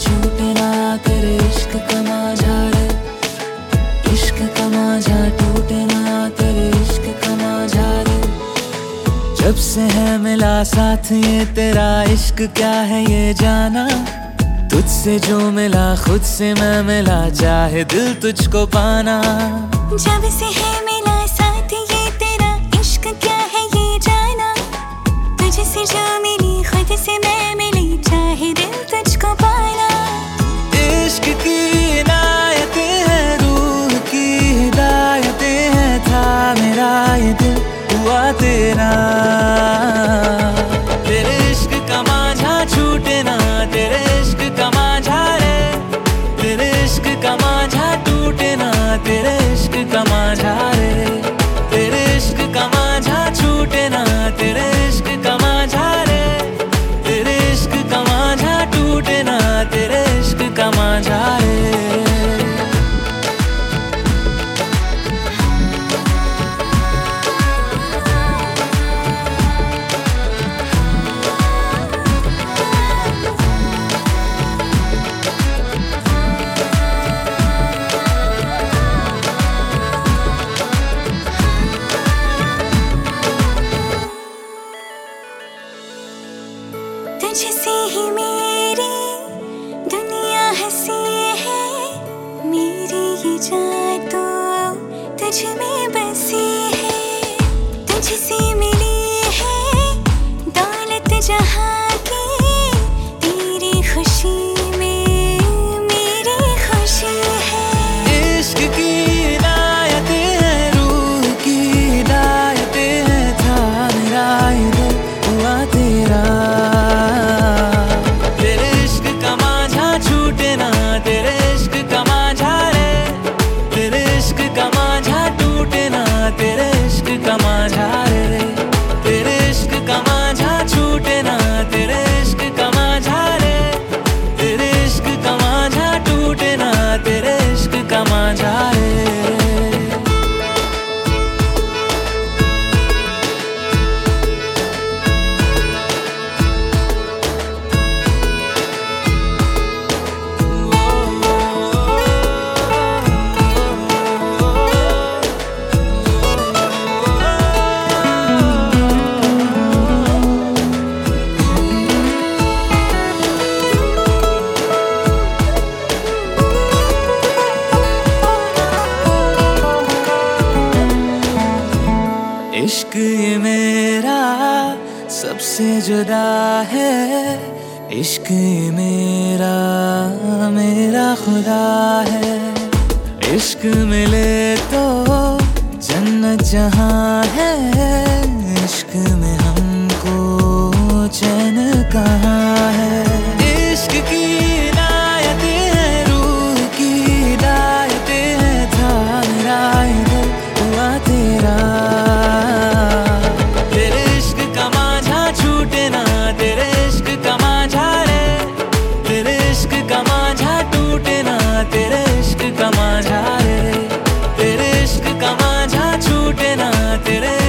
छूटे ना तेरे इश्क का मांझा रे, इश्क का मांझा टूटे ना तेरे इश्क का मांझा रे। जब से है मिला साथ ये तेरा इश्क क्या है ये जाना, तुझसे जो मिला खुद से मैं मिला, चाहे दिल तुझको पाना। जब से है मिला साथ ये तेरा इश्क क्या है ये जाना, तुझसे जो मिली खुद से मैं मिली, चाहे दिल तुझको पाना। इश्क की इनायतें हैं, रूह की हिदायतें हैं, था मेरा ये दिल हुआ तेरा। तेरे इश्क का मांझा छूटे ना तेरे इश्क का मांझा रे, तेरे इश्क का मांझा टूटे ना तेरे इश्क का मांझा रे, तेरे इश्क का मांझा छूटे ना तेरे इश्क का मांझा रे, तेरे इश्क का मांझा टूटे ना तेरे इश्क का मांझा रे। तुझसे ही मेरी दुनिया हंसी है, मेरी ये जान तो तुझ में बसी है। तुझसे मिली है दौलत जहाँ की, तेरी खुशी में मेरी खुशी है। इश्क की इनायतें हैं, रूह की हिदायतें हैं, था मेरा ये दिल हुआ तेरा। तेरे इश्क का मांझा रे, तेरे इश्क का मांझा टूटे ना तेरे इश्क का मांझा रे, तेरे इश्क का मांझा छूटे ना तेरे इश्क का मांझा रे, तेरे इश्क का मांझा टूटे ना तेरे इश्क का मांझा रे। इश्क ये मेरा सबसे जुदा है, इश्क ये मेरा मेरा खुदा है। इश्क मिले तो जन्नत जहाँ है, इश्क में हमको चैन कहाँ है। इश्क की इनायतें हैं, रूह की हिदायतें हैं, था मेरा ये दिल हुआ तेरा। तेरे इश्क का मांझा रे, तेरे इश्क का मांझा टूटे ना तेरे इश्क का मांझा रे, तेरे इश्क का मांझा छूटे ना तेरे